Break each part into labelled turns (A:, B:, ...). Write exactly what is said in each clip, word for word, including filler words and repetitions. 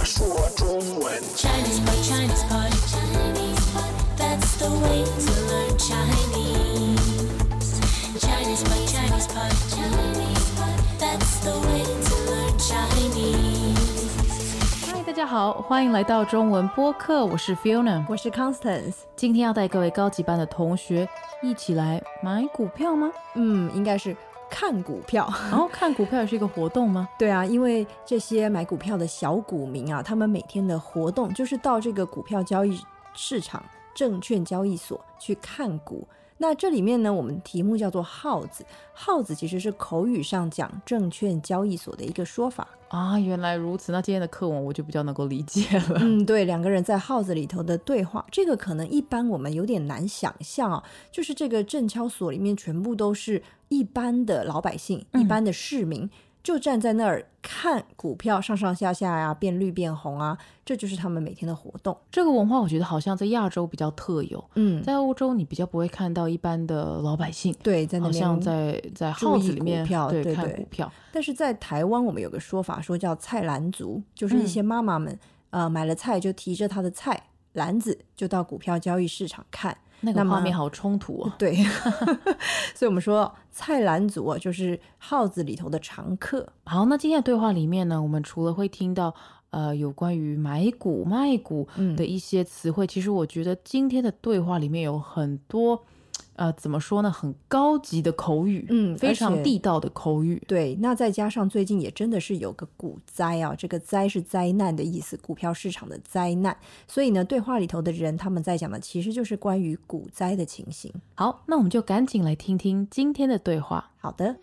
A: 说中文。
B: Chinese pot, Chinese pot, Chinese pot. That's the way to learn Chinese. Chinese pot, Chinese pot, Chinese pot. That's the way to learn Chinese.
C: 嗨，大家好，欢迎来到中文播客，我是 Fiona，
D: 我是 Constance。
C: 今天要带各位高级班的同学一起来买股票吗？
D: 嗯，应该是看股票。
C: 然后、哦、看股票也是一个活动吗？
D: 对啊，因为这些买股票的小股民啊，他们每天的活动就是到这个股票交易市场、证券交易所去看股。那这里面呢，我们题目叫做号子，号子其实是口语上讲证券交易所的一个说法
C: 啊。原来如此，那今天的课文我就比较能够理解了。
D: 嗯，对，两个人在号子里头的对话，这个可能一般我们有点难想象啊，就是这个证交所里面全部都是一般的老百姓、嗯、一般的市民，就站在那儿看股票上上下下啊，变绿变红啊，这就是他们每天的活动。
C: 这个文化我觉得好像在亚洲比较特有，
D: 嗯，
C: 在欧洲你比较不会看到一般的老百姓，
D: 对，在那边
C: 好像在在号子里面
D: 股票，
C: 对，
D: 对对
C: 看股票。
D: 但是在台湾我们有个说法说叫菜篮族，就是一些妈妈们、嗯、呃买了菜就提着她的菜篮子就到股票交易市场看。
C: 那个画面好冲突啊！
D: 对，所以我们说菜篮族啊，就是号子里头的常客。
C: 好，那今天的对话里面呢，我们除了会听到呃有关于买股卖股的一些词汇、嗯、其实我觉得今天的对话里面有很多呃怎么说呢，很高级的口语，
D: 嗯，
C: 非常地道的口语。
D: 对，那再加上最近也真的是有个股灾啊，这个灾是灾难的意思，股票市场的灾难，所以呢对话里头的人他们在讲的其实就是关于股灾的情形。
C: 好，那我们就赶紧来听听今天的对话。
D: 好的。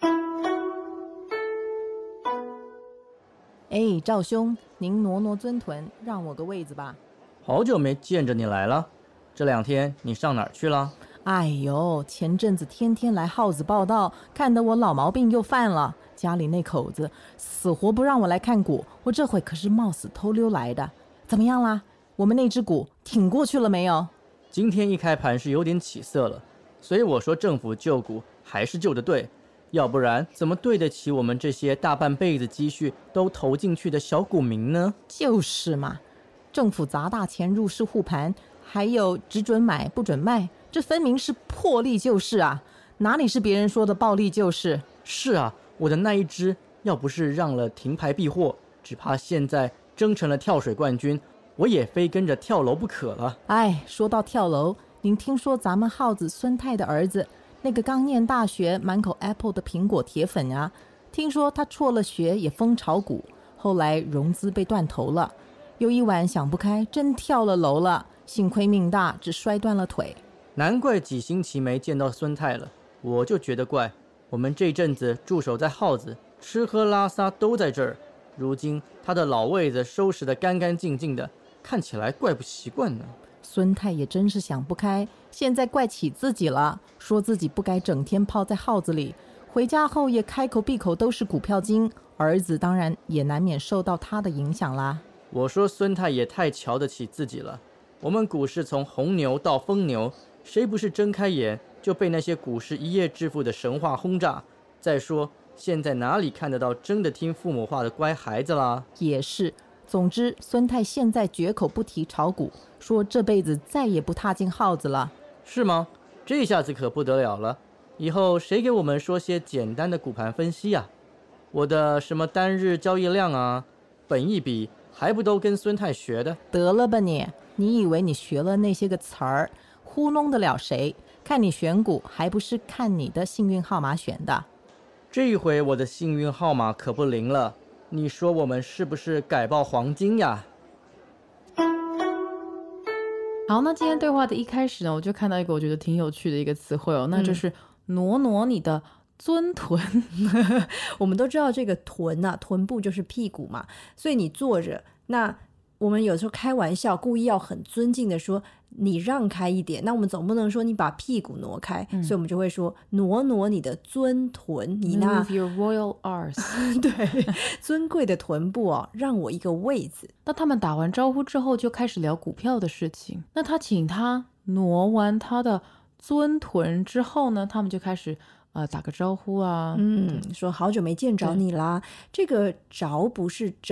E: 哎，赵兄，您挪挪尊臀，让我个位子吧。
F: 好久没见着你来了，这两天你上哪儿去了？
E: 哎呦，前阵子天天来号子报道，看得我老毛病又犯了。家里那口子死活不让我来看股，我这回可是冒死偷溜来的。怎么样啦？我们那只股挺过去了没有？
F: 今天一开盘是有点起色了，所以我说政府救股还是救得对，要不然怎么对得起我们这些大半辈子积蓄都投进去的小股民呢？
E: 就是嘛，政府砸大钱入市护盘，还有只准买不准卖，这分明是破例救市啊，哪里是别人说的暴力救市？
F: 是啊，我的那一只要不是让了停牌避祸，只怕现在争成了跳水冠军，我也非跟着跳楼不可了。
E: 哎，说到跳楼，您听说咱们号子孙太的儿子，那个刚念大学满口 Apple 的苹果铁粉啊，听说他辍了学也疯炒股，后来融资被断头了，有一晚想不开真跳了楼了，幸亏命大，只摔断了腿。
F: 难怪几星期没见到孙太了，我就觉得怪，我们这阵子驻守在号子，吃喝拉撒都在这儿，如今他的老位子收拾得干干净净的，看起来怪不习惯呢。
E: 孙太也真是想不开，现在怪起自己了，说自己不该整天泡在号子里，回家后也开口闭口都是股票经，儿子当然也难免受到他的影响啦。
F: 我说孙太也太瞧得起自己了，我们股市从红牛到疯牛，谁不是睁开眼就被那些股市一夜致富的神话轰炸？再说现在哪里看得到真的听父母话的乖孩子啦？
E: 也是，总之孙太现在绝口不提炒股，说这辈子再也不踏进号子了。
F: 是吗？这下子可不得了了，以后谁给我们说些简单的股盘分析啊？我的什么单日交易量啊，本益比还不都跟孙太学的？
E: 得了吧你，你以为你学了那些个词儿糊弄得了谁？看你选股还不是看你的幸运号码选的。
F: 这一回我的幸运号码可不灵了，你说我们是不是改报黄金呀？
C: 好，那今天对话的一开始呢，我就看到一个我觉得挺有趣的一个词汇哦，那就是挪挪你的尊臀。
D: 我们都知道这个臀啊，臀部就是屁股嘛，所以你坐着，那我们有时候开玩笑故意要很尊敬的说你让开一点，那我们总不能说你把屁股挪开、嗯、所以我们就会说挪挪你的尊臀，你那
C: Move your royal arse
D: 对，尊贵的臀部哦，让我一个位子。
C: 那他们打完招呼之后就开始聊股票的事情，那他请他挪完他的尊臀之后呢，他们就开始呃打个招呼啊，
D: 嗯，说好久没见着你啦，这个着不是着，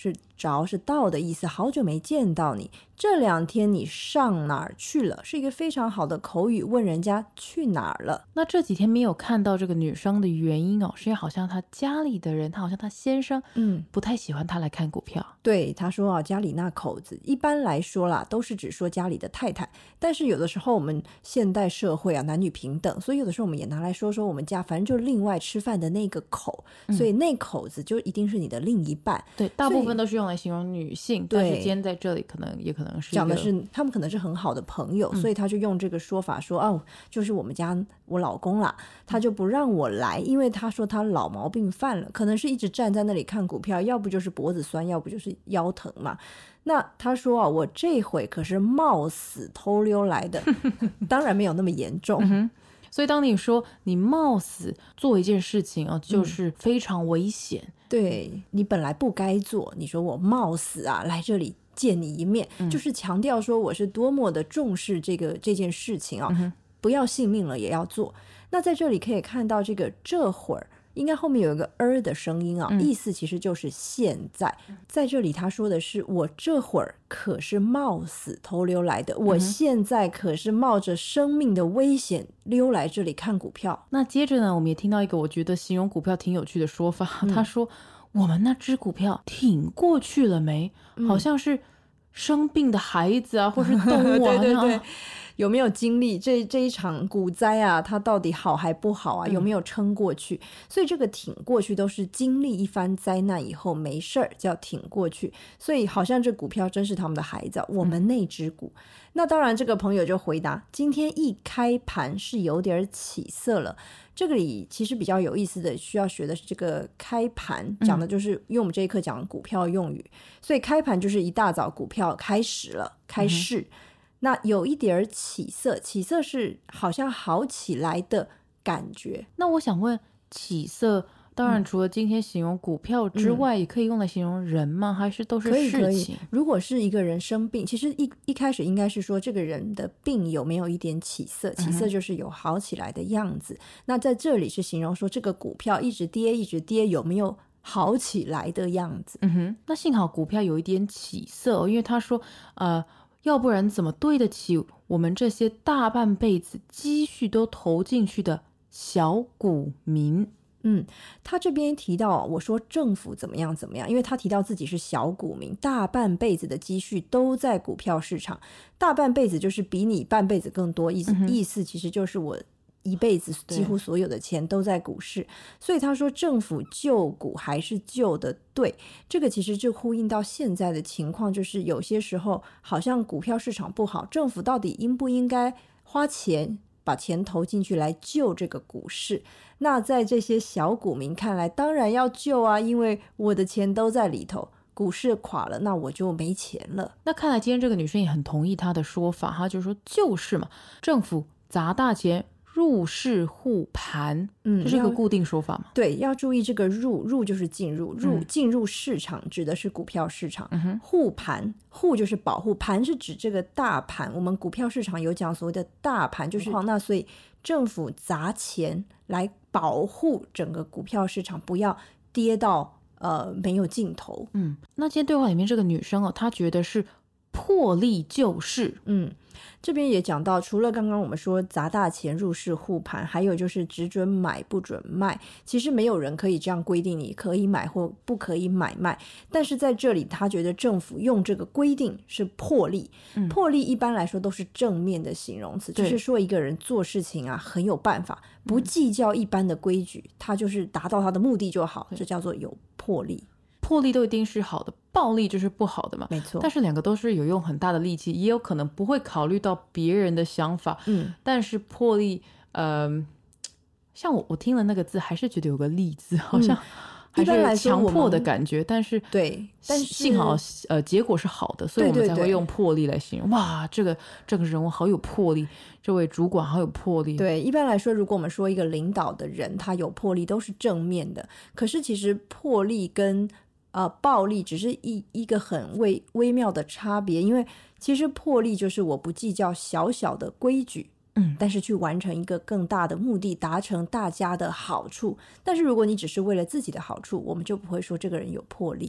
D: 是着是到的意思，好久没见到你，这两天你上哪儿去了，是一个非常好的口语，问人家去哪儿了。
C: 那这几天没有看到这个女生的原因哦，是因为好像她家里的人，她好像她先生
D: 嗯，
C: 不太喜欢她来看股票。
D: 对，他说啊，家里那口子一般来说啦，都是指说家里的太太，但是有的时候我们现代社会啊，男女平等，所以有的时候我们也拿来说说我们家，反正就另外吃饭的那个口，
C: 嗯
D: 所以那口子就一定是你的另一半。
C: 对，大部分都是用来形容女性，但是
D: 对
C: 今天在这里可能也可能是一个
D: 讲的是他们可能是很好的朋友，
C: 嗯
D: 所以他就用这个说法说哦，就是我们家我老公啦，他就不让我来，因为他说他老毛病犯了，可能是一直站在那里看股票，要不就是脖子酸，要不就是腰疼嘛。那他说啊，我这回可是冒死偷溜来的，当然没有那么严重。
C: 嗯所以当你说你冒死做一件事情啊，
D: 嗯
C: 就是非常危险。
D: 对，你本来不该做，你说我冒死啊来这里见你一面，
C: 嗯
D: 就是强调说我是多么的重视这个这件事情啊，
C: 嗯
D: 不要性命了也要做。那在这里可以看到这个这会儿应该后面有一个儿的声音啊，
C: 嗯
D: 意思其实就是现在。在这里他说的是我这会儿可是冒死偷溜来的，我现在可是冒着生命的危险溜来这里看股票。
C: 那接着呢，我们也听到一个我觉得形容股票挺有趣的说法，
D: 嗯
C: 他说我们那只股票挺过去了没？
D: 嗯
C: 好像是生病的孩子啊，或是动物啊，
D: 对对对
C: 好像，
D: 有没有经历这这一场股灾啊？它到底好还不好啊？有没有撑过去？所以这个挺过去都是经历一番灾难以后没事儿，叫挺过去。所以好像这股票真是他们的孩子啊，我们那只股。那当然，这个朋友就回答：今天一开盘是有点起色了。这个里其实比较有意思的，需要学的是这个开盘，讲的就是因为我们这一课讲股票用语，所以开盘就是一大早股票开始了，开市。嗯那有一点起色，起色是好像好起来的感觉。
C: 那我想问，起色当然除了今天形容股票之外，嗯、也可以用来形容人吗？还是都是事情？
D: 可以可以。如果是一个人生病，其实一一开始应该是说这个人的病有没有一点起色，起色就是有好起来的样子。嗯、那在这里是形容说这个股票一直跌一直跌，有没有好起来的样子？
C: 嗯哼。那幸好股票有一点起色、哦，因为他说呃。要不然怎么对得起我们这些大半辈子积蓄都投进去的小股民？
D: 嗯，他这边提到我说政府怎么样怎么样，因为他提到自己是小股民，大半辈子的积蓄都在股票市场，大半辈子就是比你半辈子更多，意思、嗯、意思其实就是我一辈子几乎所有的钱都在股市，所以他说政府救股还是救的对，这个其实就呼应到现在的情况，就是有些时候好像股票市场不好，政府到底应不应该花钱把钱投进去来救这个股市？那在这些小股民看来当然要救啊，因为我的钱都在里头，股市垮了那我就没钱了。
C: 那看来今天这个女生也很同意他的说法，她就说就是嘛，政府砸大钱入市护盘，嗯，这是一个固定说法吗？
D: 对，要注意这个入入就是进入入、嗯、进入市场指的是股票市场，嗯、护盘护就是保护，盘是指这个大盘。我们股票市场有讲所谓的大盘就是、嗯、那所以政府砸钱来保护整个股票市场不要跌到呃没有尽头。
C: 嗯，那今天对话里面这个女生哦，她觉得是破例救市，
D: 嗯。这边也讲到，除了刚刚我们说砸大钱入市护盘，还有就是只准买不准卖，其实没有人可以这样规定你可以买或不可以买卖，但是在这里他觉得政府用这个规定是破例、嗯、破例一般来说都是正面的形容词，就是说一个人做事情啊很有办法，不计较一般的规矩、嗯、他就是达到他的目的就好，这叫做有魄力。
C: 魄力都一定是好的，暴力就是不好的嘛，
D: 没错。
C: 但是两个都是有用很大的力气，也有可能不会考虑到别人的想法。嗯，但是魄力，嗯、呃，像我我听了那个字，还是觉得有个力字，好像还是强迫的感觉。但是
D: 对，但是
C: 幸好呃结果是好的，所以我们才会用魄力来形容。对对对，哇，这个这个人物好有魄力，这位主管好有魄力。
D: 对，一般来说，如果我们说一个领导的人他有魄力，都是正面的。可是其实魄力跟呃，暴力只是一一个很微微妙的差别，因为其实魄力就是我不计较小小的规矩，嗯，但是去完成一个更大的目的，达成大家的好处。但是如果你只是为了自己的好处，我们就不会说这个人有魄力。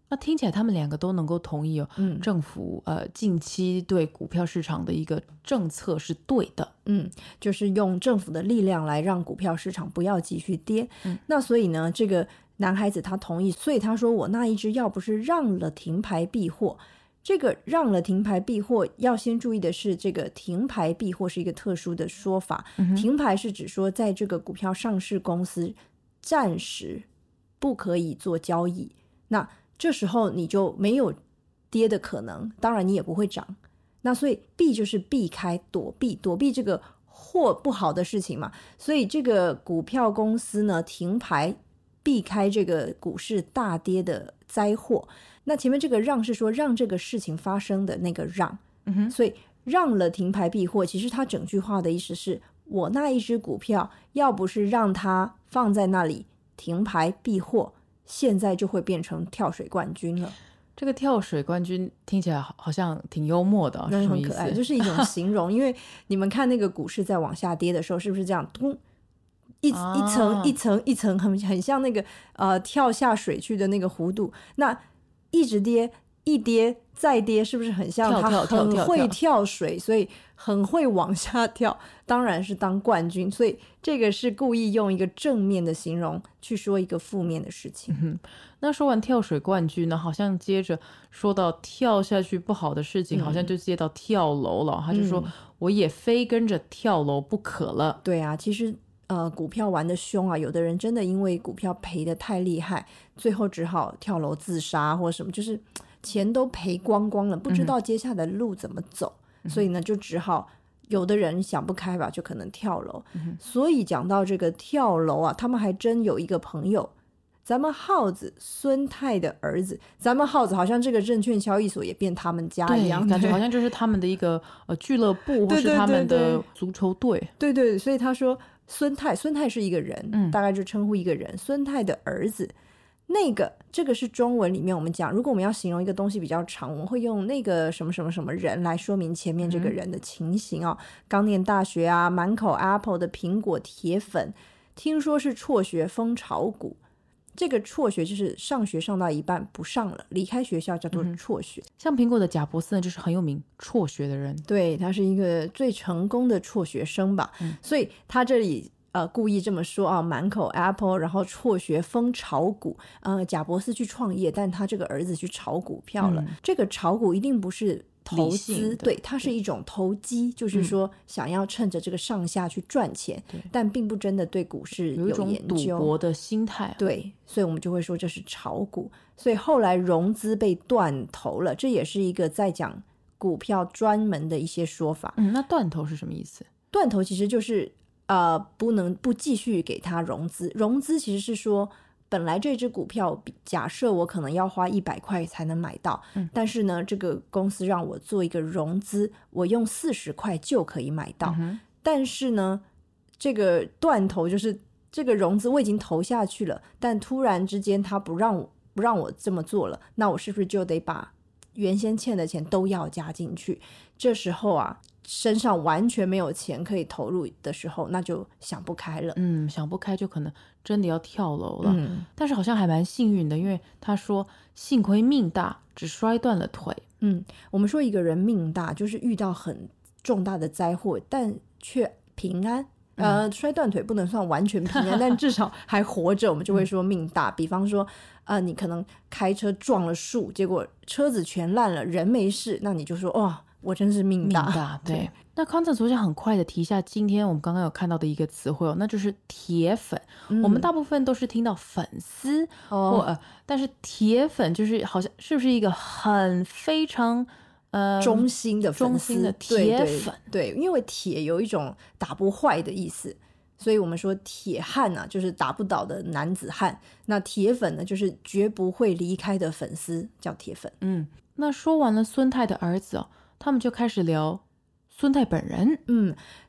C: 那听起来他们两个都能够同意哦，
D: 嗯
C: 政府呃近期对股票市场的一个政策是对的，
D: 嗯，就是用政府的力量来让股票市场不要继续跌。
C: 嗯，
D: 那所以呢，这个男孩子他同意，所以他说我那一只要不是让了停牌避祸，这个让了停牌避祸要先注意的是，这个停牌避祸是一个特殊的说法。
C: 嗯、
D: 停牌是指说在这个股票上市公司暂时不可以做交易，那这时候你就没有跌的可能，当然你也不会涨。那所以避就是避开躲避躲避这个或不好的事情嘛，所以这个股票公司呢停牌避开这个股市大跌的灾祸。那前面这个让是说让这个事情发生的那个让、
C: 嗯哼，
D: 所以让了停牌避祸，其实它整句话的意思是我那一只股票要不是让它放在那里停牌避祸，现在就会变成跳水冠军了。
C: 这个跳水冠军听起来好好像挺幽默的、哦，
D: 那
C: 是什么意思？
D: 很可爱，就是一种形容。因为你们看那个股市在往下跌的时候，是不是这样咚一、
C: 啊、
D: 一层一层一层很很像那个呃跳下水去的那个弧度，那一直跌一跌再跌，是不是很像他
C: 跳跳跳跳
D: 很会跳水，所以很会往下跳，当然是当冠军。所以这个是故意用一个正面的形容去说一个负面的事情。
C: 嗯、那说完跳水冠军呢，好像接着说到跳下去不好的事情、嗯、好像就接到跳楼了。他就说、嗯、我也非跟着跳楼不可了。
D: 对啊，其实呃，股票玩的凶啊，有的人真的因为股票赔得太厉害，最后只好跳楼自杀或什么，就是钱都赔光光了，不知道接下来的路怎么走、嗯、所以呢就只好有的人想不开吧，就可能跳楼、嗯、所以讲到这个跳楼啊，他们还真有一个朋友，咱们耗子孙太的儿子，咱们耗子好像这个证券交易所也变他们家一样，
C: 感觉好像就是他们的一个呃俱乐部，或是他们的足球队。
D: 对 对, 对，所以他说孙太，孙太是一个人、嗯、大概就称呼一个人，孙太的儿子。那个这个是中文里面我们讲，如果我们要形容一个东西比较长，我们会用那个什么什么什么人来说明前面这个人的情形哦。刚念大学啊，满口 Apple 的苹果铁粉，听说是辍学风炒股。这个辍学就是上学上到一半不上了，离开学校叫做辍学、嗯、
C: 像苹果的贾伯斯呢，就是很有名辍学的人，
D: 对，他是一个最成功的辍学生吧、嗯、所以他这里呃故意这么说啊，满口 Apple 然后辍学风炒股，呃贾伯斯去创业，但他这个儿子去炒股票了、嗯、这个炒股一定不是投资，对，它是一种投机，就是说想要趁着这个上下去赚钱、嗯、但并不真的对股市有研究，
C: 有一种赌博的心态、啊、
D: 对，所以我们就会说这是炒股。所以后来融资被断头了，这也是一个在讲股票专门的一些说法。
C: 嗯，那断头是什么意思？
D: 断头其实就是呃不能不继续给它融资，融资其实是说本来这只股票假设我可能要花一百块才能买到、嗯、但是呢这个公司让我做一个融资，我用四十块就可以买到、嗯、但是呢这个断头就是这个融资我已经投下去了，但突然之间他不让我不让我这么做了，那我是不是就得把原先欠的钱都要加进去？这时候啊身上完全没有钱可以投入的时候，那就想不开了。
C: 嗯，想不开就可能真的要跳楼了、嗯、但是好像还蛮幸运的，因为他说幸亏命大只摔断了腿。
D: 嗯，我们说一个人命大就是遇到很重大的灾祸但却平安，呃，摔断腿不能算完全平安但至少还活着，我们就会说命大、嗯、比方说呃，你可能开车撞了树，结果车子全烂了，人没事，那你就说哇我真是命大。
C: 命大，对。对，那康正昨天很快的提一下今天我们刚刚有看到的一个词汇哦，那就是铁粉、嗯、我们大部分都是听到粉丝、哦或呃、但是铁粉就是好像是不是一个很非常呃
D: 忠心的粉丝，
C: 忠心的铁粉。
D: 对, 对, 对，因为铁有一种打不坏的意思，所以我们说铁汉啊就是打不倒的男子汉，那铁粉呢就是绝不会离开的粉丝，叫铁粉。
C: 嗯，那说完了孙太的儿子哦，他们就开始聊孙太本人。
D: 嗯，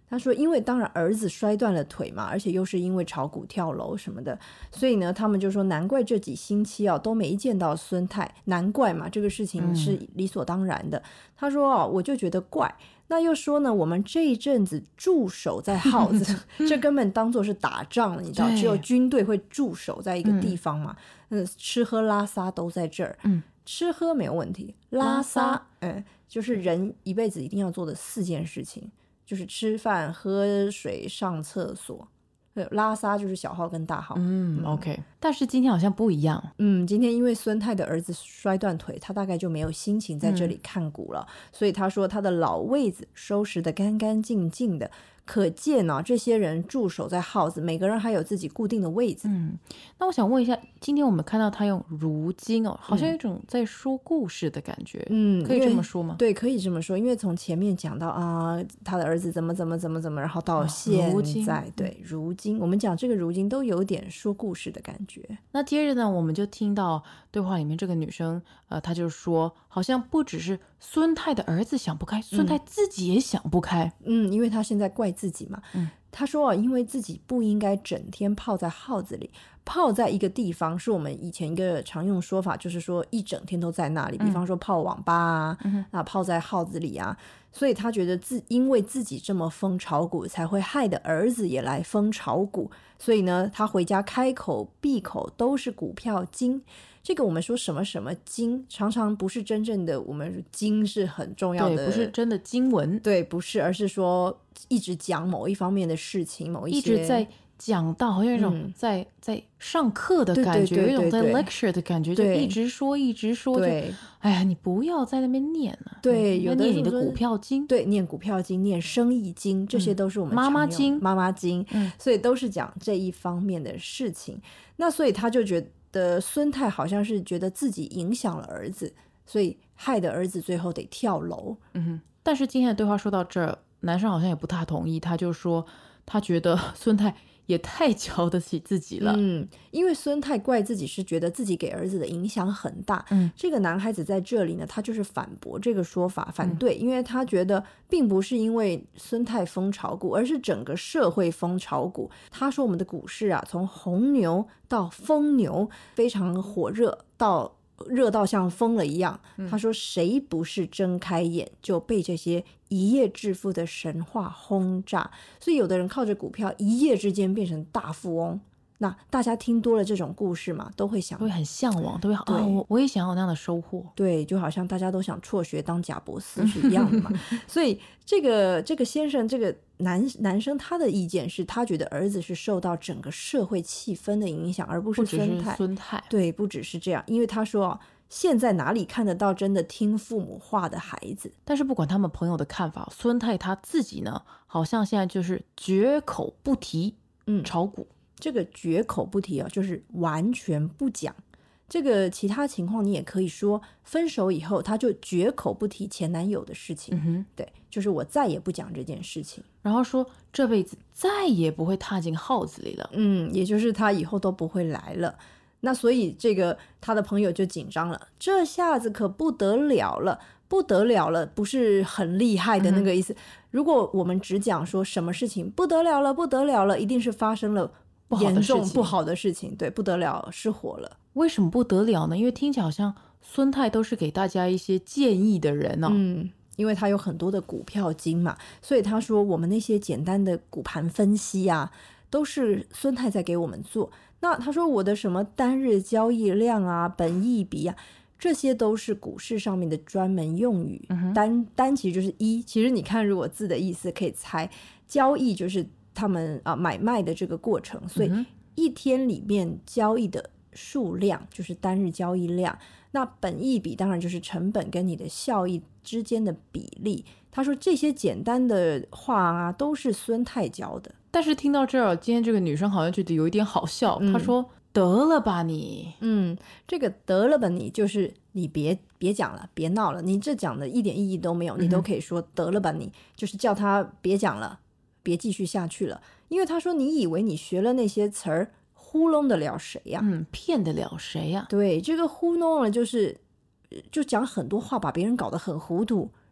D: 他说因为当然儿子摔断了腿嘛，而且又是因为炒股跳楼什么的，所以呢他们就说难怪这几星期啊都没见到孙太，难怪嘛，这个事情是理所当然的、嗯、他说哦，我就觉得怪，那又说呢我们这一阵子驻守在耗子这根本当作是打仗了，你知道只有军队会驻守在一个地方嘛，嗯，吃喝拉撒都在这儿，嗯，吃喝没有问题，拉撒嗯，就是人一辈子一定要做的四件事情，就是吃饭喝水上厕所，拉撒就是小号跟大号。
C: 嗯 OK， 但是今天好像不一样。
D: 嗯，今天因为孙太的儿子摔断腿，他大概就没有心情在这里看股了、嗯、所以他说他的老位子收拾得干干净净的，可见啊，这些人驻守在耗子，每个人还有自己固定的位置。
C: 嗯，那我想问一下，今天我们看到他用如今哦，好像有一种在说故事的感觉。嗯，可以这么说吗？
D: 对，可以这么说，因为从前面讲到啊，他的儿子怎么怎么怎么怎么，然后到现在、哦、对，如今我们讲这个如今都有点说故事的感觉。
C: 那接着呢，我们就听到对话里面这个女生，呃，她就说，好像不只是孙太的儿子想不开，孙太自己也想不开。
D: 嗯，因为他现在怪自己嘛。嗯，他说啊，因为自己不应该整天泡在耗子里，泡在一个地方是我们以前一个常用说法，就是说一整天都在那里，比方说泡网吧啊，嗯、啊泡在耗子里啊，所以他觉得自因为自己这么疯炒股，才会害得儿子也来疯炒股，所以呢，他回家开口闭口都是股票经。这个我们说什么什么经，常常不是真正的，我们经是很重要的，
C: 对，不是真的经文，
D: 对，不是，而是说一直讲某一方面的事情，某一些
C: 一直在讲到，好像有一种在、嗯、在上课的感觉，有一种在 lecture 的感觉，就一直说一直说，对，哎呀，你不要在那边念了、啊，
D: 对，有的
C: 念你的股票经，
D: 对，念股票经，念生意经，这些都是我们
C: 妈妈经，
D: 妈妈经，嗯，所以都是讲这一方面的事情。那所以他就觉得孙太好像是觉得自己影响了儿子，所以害得儿子最后得跳楼。
C: 嗯哼，但是今天的对话说到这儿，男生好像也不太同意，他就说他觉得孙太也太瞧得起自己了。
D: 嗯，因为孙太怪自己是觉得自己给儿子的影响很大。嗯，这个男孩子在这里呢，他就是反驳这个说法，反对，嗯、因为他觉得并不是因为孙太疯炒股，而是整个社会疯炒股。他说我们的股市啊，从红牛到疯牛，非常火热到。热到像疯了一样，他说谁不是睁开眼就被这些一夜致富的神话轰炸，所以有的人靠着股票一夜之间变成大富翁。那大家听多了这种故事嘛，都会想，
C: 都会很向往，都会啊、哦，我我也想要那样的收获。
D: 对，就好像大家都想辍学当贾伯斯是一样的嘛。所以这个这个先生，这个男男生，他的意见是他觉得儿子是受到整个社会气氛的影响，而不是孙太。
C: 孙太
D: 对，不只是这样，因为他说啊，现在哪里看得到真的听父母话的孩子？
C: 但是不管他们朋友的看法，孙太他自己呢，好像现在就是绝口不提嗯炒股。
D: 这个绝口不提啊，就是完全不讲。这个其他情况你也可以说，分手以后他就绝口不提前男友的事情。嗯哼，对，就是我再也不讲这件事情，
C: 然后说这辈子再也不会踏进耗子里了。
D: 嗯，也就是他以后都不会来了。那所以这个他的朋友就紧张了，这下子可不得了了。不得了了，不是很厉害的那个意思。嗯、如果我们只讲说什么事情不得了了，不得了了，一定是发生了严重不好的事情，对，不得了，失火了。
C: 为什么不得了呢？因为听起来好像孙太都是给大家一些建议的人哦。
D: 嗯，因为他有很多的股票经嘛，所以他说我们那些简单的股盘分析啊，都是孙太在给我们做。那他说我的什么单日交易量啊、本益比啊，这些都是股市上面的专门用语。嗯、单单其实就是一，其实你看如果字的意思可以猜，交易就是他们啊买卖的这个过程，所以一天里面交易的数量就是单日交易量。那本益比当然就是成本跟你的效益之间的比例。他说这些简单的话啊，都是孙太教的。
C: 但是听到这儿，今天这个女生好像觉得有一点好笑。她、嗯、说：“得了吧你。”
D: 嗯，这个得了吧你就是你别别讲了，别闹了，你这讲的一点意义都没有，你都可以说得了吧你，就是叫他别讲了。别继续下去了，因为他说你以为你学了那些词儿糊弄得了谁呀、啊？
C: 嗯，骗得了谁呀、啊？
D: 对，这个糊弄了就是就讲很多话，把别人搞得很糊涂，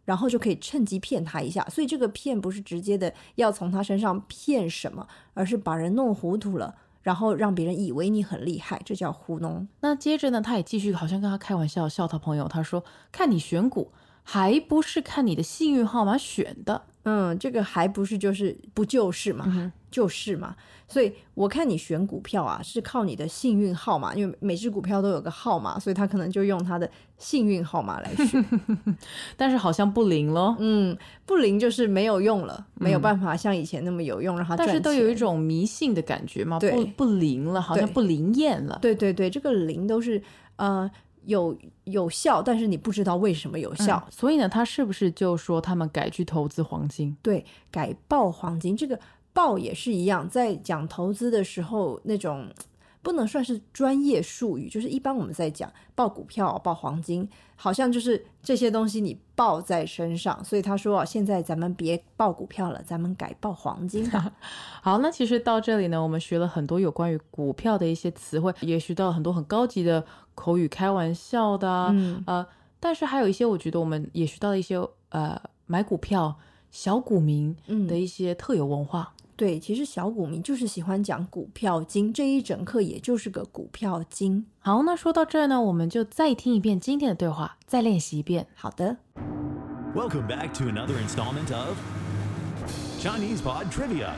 D: 然后就可以趁机骗他一下。所以这个骗不是直接的要从他身上骗什么，而是把人弄糊涂了，然后让别人以为你很厉害，这叫糊弄。
C: 那接着呢，他也继续好像跟他开玩笑，笑他朋友，他说看你选股还不是看你的幸运号码选的。
D: 嗯，这个还不是就是不就是嘛、嗯、就是嘛。所以我看你选股票啊是靠你的幸运号码，因为每只股票都有个号码，所以他可能就用他的幸运号码来选
C: 但是好像不灵咯。
D: 嗯，不灵就是没有用了、嗯、没有办法像以前那么有用让他赚钱，
C: 但是都有一种迷信的感觉嘛，不不灵了，好像不灵验了。
D: 对对对，这个灵都是呃有有效，但是你不知道为什么有效、
C: 嗯、所以呢他是不是就说他们改去投资黄金？
D: 对，改报黄金。这个报也是一样，在讲投资的时候那种不能算是专业术语，就是一般我们在讲报股票报黄金，好像就是这些东西你报在身上，所以他说、啊、现在咱们别报股票了，咱们改报黄金吧
C: 好，那其实到这里呢我们学了很多有关于股票的一些词汇，也学到了很多很高级的口语开玩笑的、啊嗯、呃，但是还有一些我觉得我们也学到了一些呃买股票小股民的一些特有文化、嗯，
D: 对，其实小股民就是喜欢讲股票经，这一整课也就是个股票经。
C: 好，那说到这儿呢，我们就再听一遍今天的对话，再练习一遍。
D: 好的。
A: Welcome back to another installment of Chinese Pod Trivia.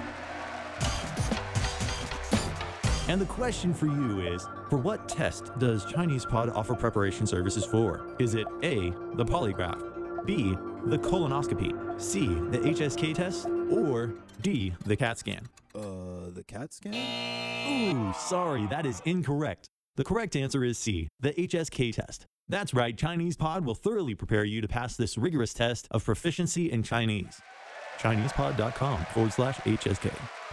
A: And the question for you is, for what test does Chinese Pod offer preparation services for? Is it A, the polygraph, B, the colonoscopy, C, the H S K test, or D, the CAT scan?
G: Uh, the CAT scan?
A: Ooh, sorry, that is incorrect. The correct answer is C, the H S K test. That's right, Chinese Pod will thoroughly prepare you to pass this rigorous test of proficiency in Chinese. ChinesePod.com forward slash HSK.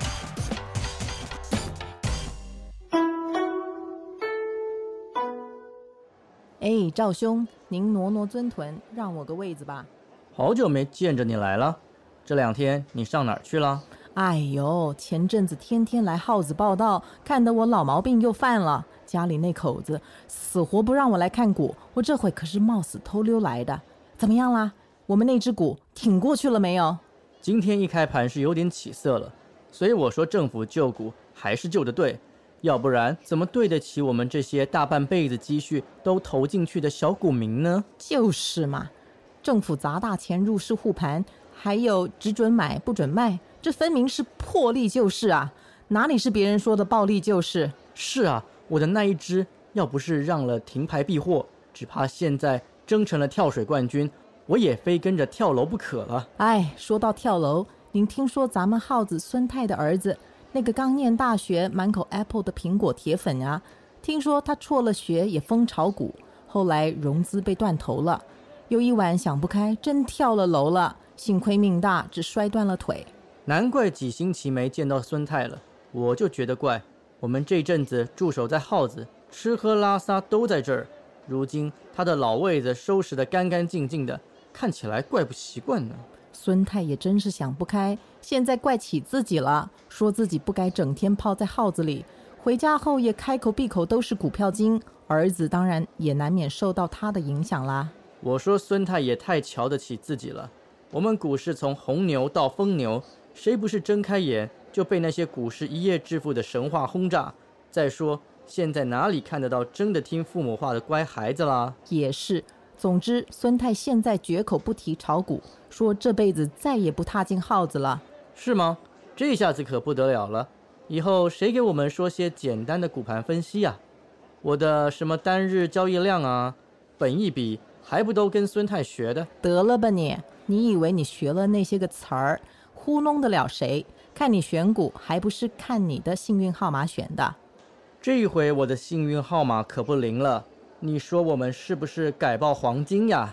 E: 哎，赵兄，您挪挪尊臀，让我个位子吧。
F: 好久没见着你来了，这两天你上哪儿去了？
E: 哎呦，前阵子天天来耗子报道，看得我老毛病又犯了。家里那口子死活不让我来看股，我这回可是冒死偷溜来的。怎么样啦？我们那只股挺过去了没有？
F: 今天一开盘是有点起色了，所以我说政府救股还是救得对，要不然怎么对得起我们这些大半辈子积蓄都投进去的小股民呢？
E: 就是嘛，政府砸大钱入市护盘，还有只准买不准卖，这分明是破例救市啊，哪里是别人说的暴力救市？
F: 是啊，我的那一只要不是让了停牌避祸，只怕现在争成了跳水冠军，我也非跟着跳楼不可了。
E: 哎，说到跳楼，您听说咱们耗子孙太的儿子，那个刚念大学满口 Apple 的苹果铁粉啊，听说他辍了学也疯炒股，后来融资被断头了，有一晚想不开真跳了楼了，幸亏命大，只摔断了腿。
F: 难怪几星期没见到孙太了，我就觉得怪，我们这阵子驻守在耗子，吃喝拉撒都在这儿，如今他的老位子收拾得干干净净的，看起来怪不习惯呢。
E: 孙太也真是想不开，现在怪起自己了，说自己不该整天泡在耗子里，回家后也开口闭口都是股票经，儿子当然也难免受到他的影响啦。
F: 我说孙太也太瞧得起自己了，我们股市从红牛到疯牛，谁不是睁开眼就被那些股市一夜致富的神话轰炸？再说现在哪里看得到真的听父母话的乖孩子啦？
E: 也是，总之孙太现在绝口不提炒股，说这辈子再也不踏进耗子了。
F: 是吗？这下子可不得了了，以后谁给我们说些简单的股盘分析啊？我的什么单日交易量啊，本益比还不都跟孙太学的？
E: 得了吧你，你以为你学了那些个词儿糊弄得了谁？看你选股还不是看你的幸运号码选的。
F: 这一回我的幸运号码可不灵了，你说我们是不是改报黄金呀？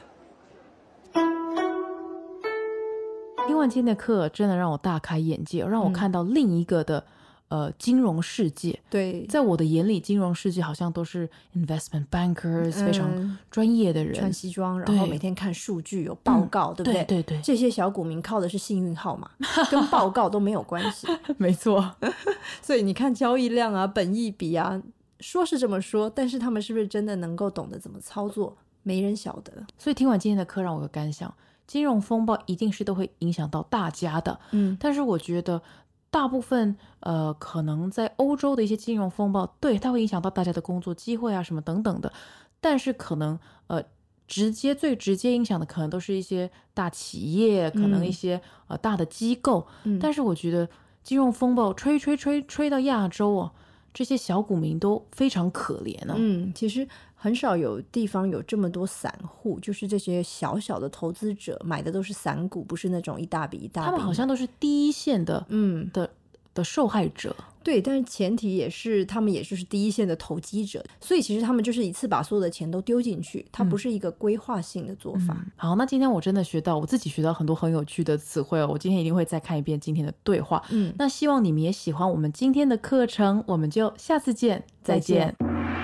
C: 听完今天的课真的让我大开眼界，让我看到另一个的、嗯、呃金融世界。
D: 对，
C: 在我的眼里金融世界好像都是 investment bankers、嗯、非常专业的人，
D: 穿西装，然后每天看数据有报告、嗯、对不对？
C: 对对对，
D: 这些小股民靠的是幸运号码跟报告都没有关系
C: 没错
D: 所以你看交易量啊本益比啊，说是这么说，但是他们是不是真的能够懂得怎么操作，没人晓得。
C: 所以听完今天的课让我有个感想， 金融风暴一定是都会影响到大家的，
D: 嗯，
C: 但是我觉得大部分呃，可能在欧洲的一些金融风暴，对，它会影响到大家的工作机会啊什么等等的，但是可能呃。直接最直接影响的可能都是一些大企业，可能一些、嗯、呃大的机构、嗯，但是我觉得金融风暴吹吹吹吹到亚洲哦，这些小股民都非常可怜哦。
D: 嗯，其实很少有地方有这么多散户，就是这些小小的投资者买的都是散股，不是那种一大笔一大笔，
C: 他们好像都是第一线的，嗯的的受害者。
D: 对，但是前提也是他们也就是第一线的投机者，所以其实他们就是一次把所有的钱都丢进去，它不是一个规划性的做法、
C: 嗯、好，那今天我真的学到我自己学到很多很有趣的词汇哦，我今天一定会再看一遍今天的对话。嗯，那希望你们也喜欢我们今天的课程，我们就下次见，再见。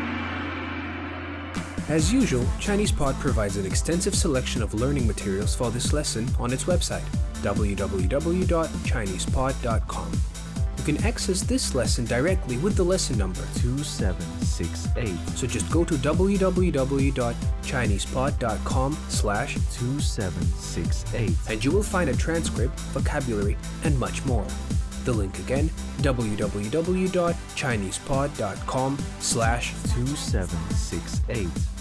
H: As usual, ChinesePod provides an extensive selection of learning materials for this lesson on its website, w w w dot chinese pod dot com.You can access this lesson directly with the lesson number
I: two seven six eight.
H: So just go to w w w dot chinese pod dot com slash
I: two seven six eight
H: and you will find a transcript, vocabulary, and much more. The link again, w w w dot chinese pod dot com slash
I: two seven six eight.